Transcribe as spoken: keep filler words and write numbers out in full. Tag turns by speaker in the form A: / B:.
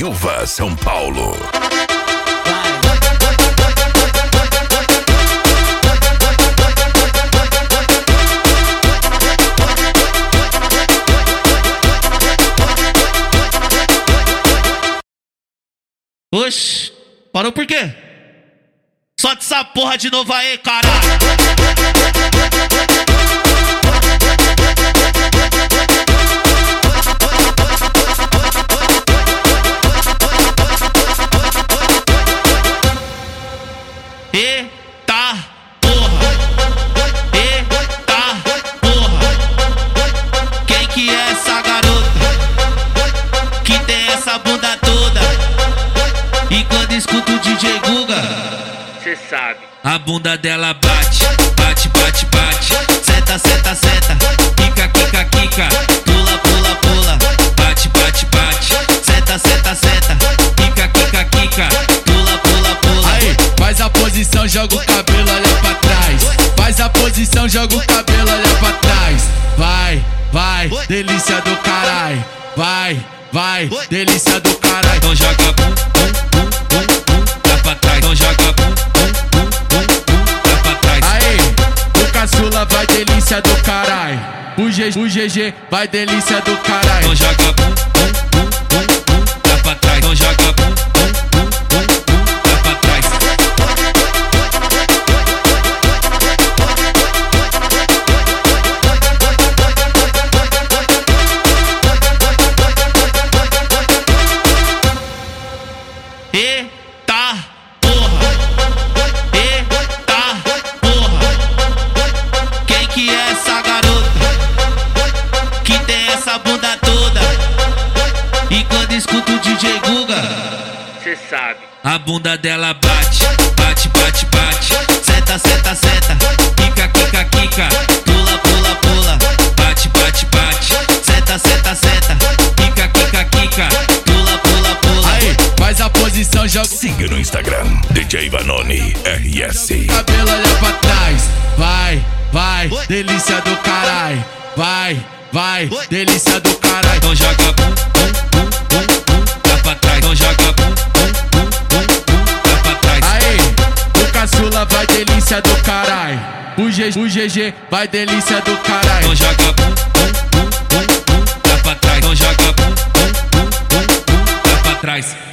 A: Silva, São Paulo.
B: Oxi, parou por quê? Solte essa porra de novo aí, caralho. Eita porra, eita porra. Quem que é essa garota que tem essa bunda toda? E quando escuta o D J Guga, cê sabe, a bunda dela bate, bate, bate, bate. Senta, senta, senta, quica, quica, quica. Pula, pula, pula, bate, bate, bate. Senta, senta, senta, quica, quica, quica. Pula, pula, pula.
C: Aí, faz a posição, joga o cabelo, olha pra trás. Faz a posição, joga o cabelo, olha pra trás. Vai, vai, delícia do caralho. Vai, vai, delícia do caralho.
B: Então joga bum, bum, bum, bum, bum, dá pra trás. Então joga bum, bum, bum, bum, bum, dá pra trás.
C: Aí, o caçula vai delícia do caralho. O G G, o G G vai delícia do caralho.
B: Então joga bum, bum, bum, bum, bum, dá pra trás. Então joga bum, bum, bum, bum, bum, dá pra trás. Eita porra, eita porra. Quem que é essa garota que tem essa bunda toda? E quando escuta o D J Guga, cê sabe, a bunda dela bate, bate, bate, bate. Senta, senta, senta, quica, quica, quica. Pula, pula, pula, bate, bate, bate. Senta, senta, senta, quica, quica, quica. Pula, pula, pula.
C: Aí, faz a posição, joga.
A: Siga no Instagram, D J Vanoni R S.
C: Cabelo, olha pra trás. Vai, vai, delícia do caralho. Vai, vai, delícia do caralho.
B: Então joga bum, bum, bum, bum, bum, dá pra trás. Então joga bum, bum, bum, bum, bum, dá pra trás.
C: Aí, o caçula vai delícia do caralho. O G G, o G G vai delícia do caralho.
B: Então joga bum, bum, bum, bum, bum, dá pra trás. Então joga bum, bum, bum, bum, bum, dá pra trás.